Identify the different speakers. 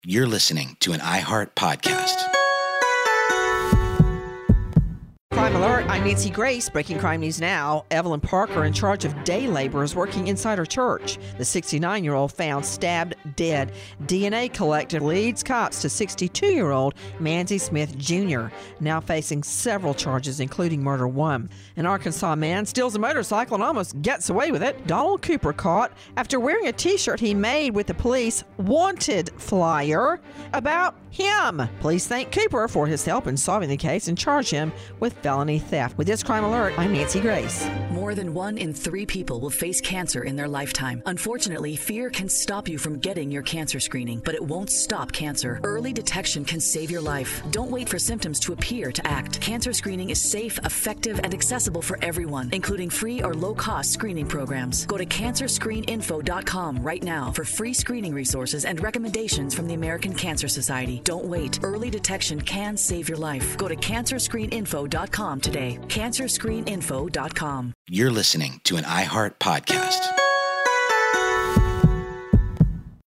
Speaker 1: You're listening to an iHeart podcast.
Speaker 2: Crime Alert, I'm Nancy Grace. Breaking crime news now. Evelyn Parker, in charge of day laborers working inside her church. The 69-year-old found stabbed dead. DNA collected leads cops to 62-year-old Manzi Smith Jr., now facing several charges, including murder one. An Arkansas man steals a motorcycle and almost gets away with it. Donald Cooper caught after wearing a T-shirt he made with the police wanted flyer about him. Police thank Cooper for his help in solving the case and charge him with felony theft. With this Crime Alert, I'm Nancy Grace.
Speaker 3: More than 1 in 3 people will face cancer in their lifetime. Unfortunately, fear can stop you from getting your cancer screening, but it won't stop cancer. Early detection can save your life. Don't wait for symptoms to appear to act. Cancer screening is safe, effective, and accessible for everyone, including free or low-cost screening programs. Go to cancerscreeninfo.com right now for free screening resources and recommendations from the American Cancer Society. Don't wait. Early detection can save your life. Go to cancerscreeninfo.com today. cancerscreeninfo.com.
Speaker 1: You're listening to an iHeart podcast.